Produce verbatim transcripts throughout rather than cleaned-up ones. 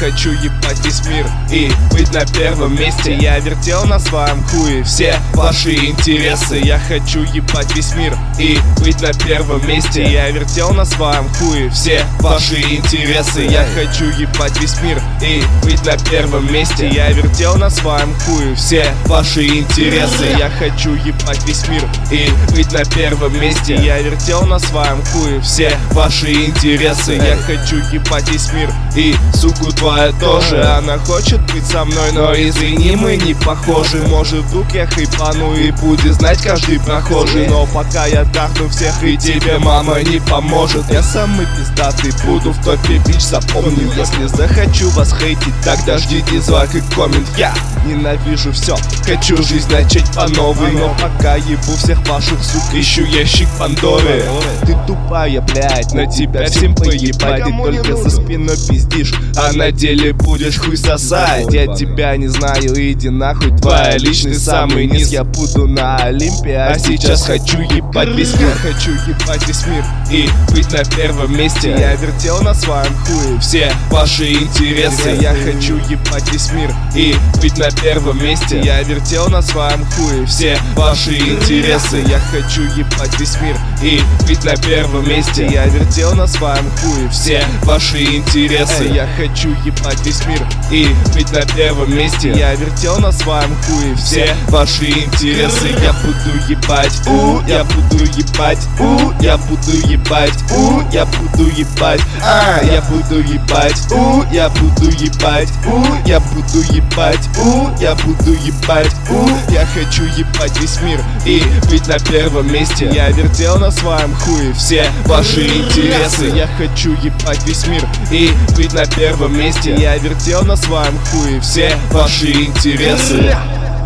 хочу ебать весь мир и быть на первом месте. Я вертел на своем хуе все ваши интересы. Я хочу ебать весь мир и быть на первом месте. Я вертел на своем хуе все ваши интересы. Я хочу ебать весь мир и быть на первом месте. Я вертел на своем хуе все ваши интересы. Я хочу ебать весь мир и быть на первом месте. Я вертел на своем хуе все ваши интересы. Я хочу ебать весь мир и суку твоя тоже. Она хочет быть со мной, но извини, мы не похожи. Может вдруг я хайпану и будет знать каждый прохожий. Но пока я трахну всех и тебе мама не поможет. Я самый пиздатый, буду в топе, бич, запомни. Если захочу вас хейтить, тогда ждите лайк и коммент. Я ненавижу все, хочу жизнь начать по новой. Но пока ебу всех ваших сук, ищу ящик Пандоры. Ты тупая, блядь, на тебя всем поебать. Ты только за спиной пиздишь, а на деле будешь хуй сосать. Я тебя не знаю, иди нахуй, твоя личный самый низ. Я буду на Олимпе, а сейчас хочу ебать весь мир. Хочу ебать весь мир и быть на первом месте. Я вертел на своем хуе все ваши интересы. Я хочу ебать весь мир и быть на первом месте. Я вертел на своем хуе все ваши интересы. Я хочу ебать весь мир и быть на первом месте. Я вертел на своем хуе все ваши интересы. Я хочу ебать весь мир и быть на первом месте. Я вертел на своем хуе все ваши интересы. Я буду ебать, у, я буду ебать, у, я буду ебать, у, я буду ебать, а, я буду ебать, у, я буду ебать, у, я буду ебать, у, я буду ебать, у. Я хочу ебать весь мир и быть на первом месте. Я вертел на своем хуе все ваши интересы. Я хочу ебать весь мир и быть на первом месте. Я вертел на своем хуе все ваши интересы.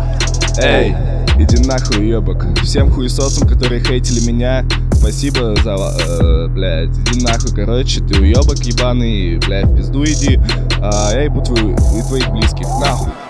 Эй, иди нахуй, ёбок. Всем хуесосам, которые хейтили меня, спасибо за, э, блядь, иди нахуй, короче, ты уёбок ебаный, блядь, в пизду иди. А я ебу твою и твоих близких, нахуй.